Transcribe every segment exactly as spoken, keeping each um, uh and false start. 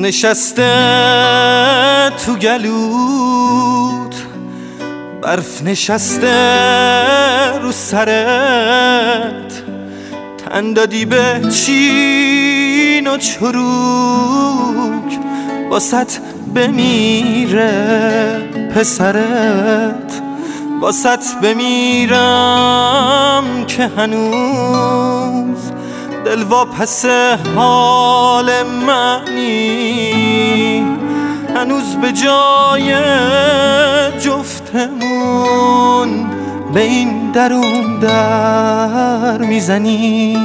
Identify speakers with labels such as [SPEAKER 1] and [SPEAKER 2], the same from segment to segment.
[SPEAKER 1] نشسته تو گلوت، برف نشسته رو سرت، تن دادی به چین و چروک، واسط بمیره پسرت، واسط بمیرم که هنوز دل واپس حال منی، هنوز به جای جفتمون به این درون در میزنی.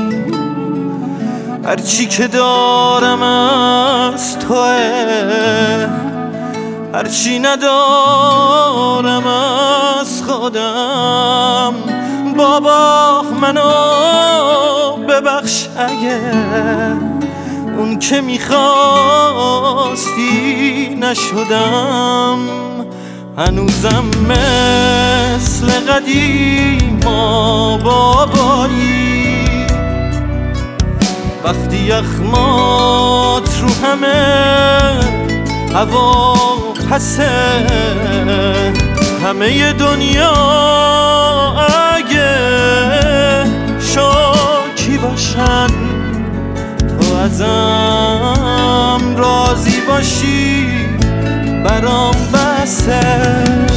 [SPEAKER 1] هرچی که دارم از توه، هرچی ندارم از خودم. بابا منو ببخش اگه اون که میخواستی نشدم. هنوزم مثل قدیما بابایی، وقتی یخمات رو همه هوا پسه، همه دنیا اگه شاکی باشن، تو ازم راضی باشی برام بسه.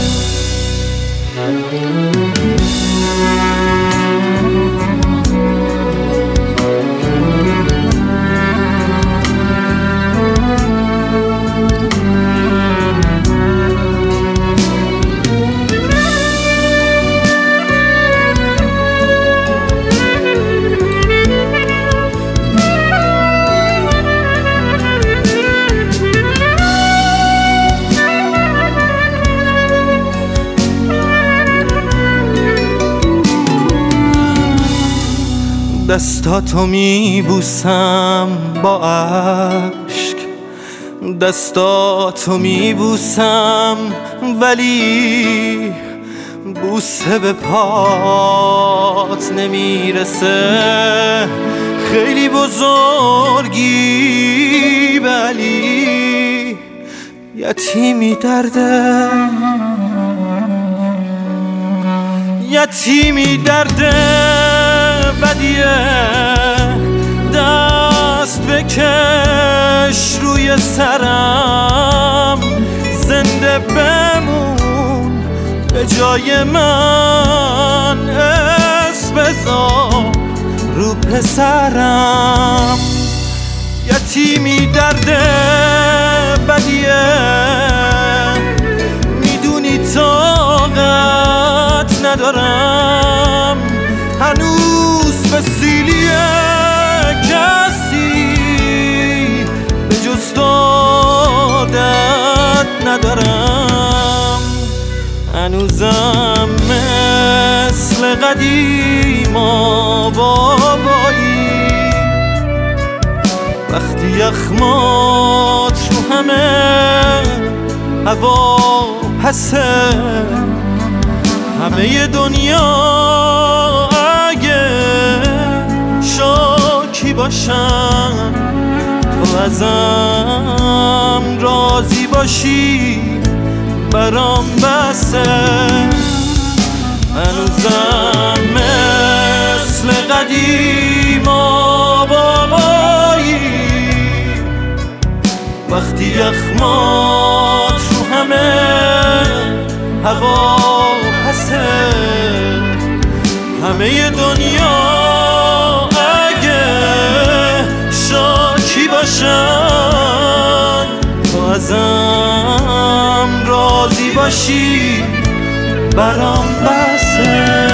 [SPEAKER 1] دستاتو میبوسم با عشق، دستاتو میبوسم ولی بوسه به پات نمیرسه. خیلی بزرگی ولی یتیمی درده، یتیمی درده بدیه. دست بکش روی سرم، زنده بمون به جای من، اسم بذار رو پسرم. یتیمی درده بدیه، میدونی طاقت ندارم هنوز به سیلی کسی به جز دادت ندارم. هنوزم مثل قدیما بابایی، وقتی یخمات رو همه هوا پسه، همه دنیا اگه شاکی باشن، تو ازم راضی باشی برام بسه. هنوزم مثل قدیما بابایی، وقتی یخمات رو همه هوا پسه، همه دنیا اگه شاکی باشن، تو ازم راضی باشی برام بسه.